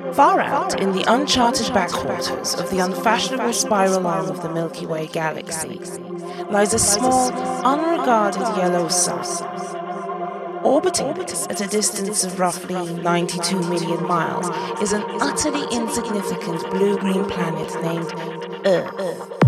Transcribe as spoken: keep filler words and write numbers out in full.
Far out in the uncharted backwaters of the unfashionable spiral arm of the Milky Way galaxy lies a small, unregarded yellow sun. Orbiting this at a distance of roughly ninety-two million miles is an utterly insignificant blue-green planet named Earth.